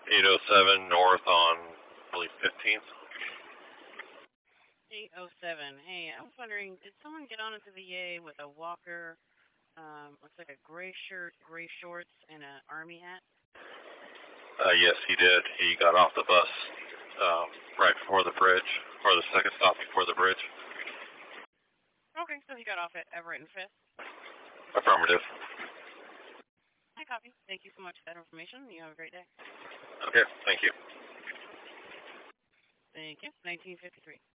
807 north on, I believe, 15th. 807. Hey, I was wondering, did someone get on into the VA with a walker, looks like a gray shirt, gray shorts, and an army hat? Yes, he did. He got off the bus right before the bridge, or the second stop before the bridge. Okay, so he got off at Everett and Fifth. Affirmative. I copy. Thank you so much for that information. You have a great day. Okay, thank you. Thank you. 1953.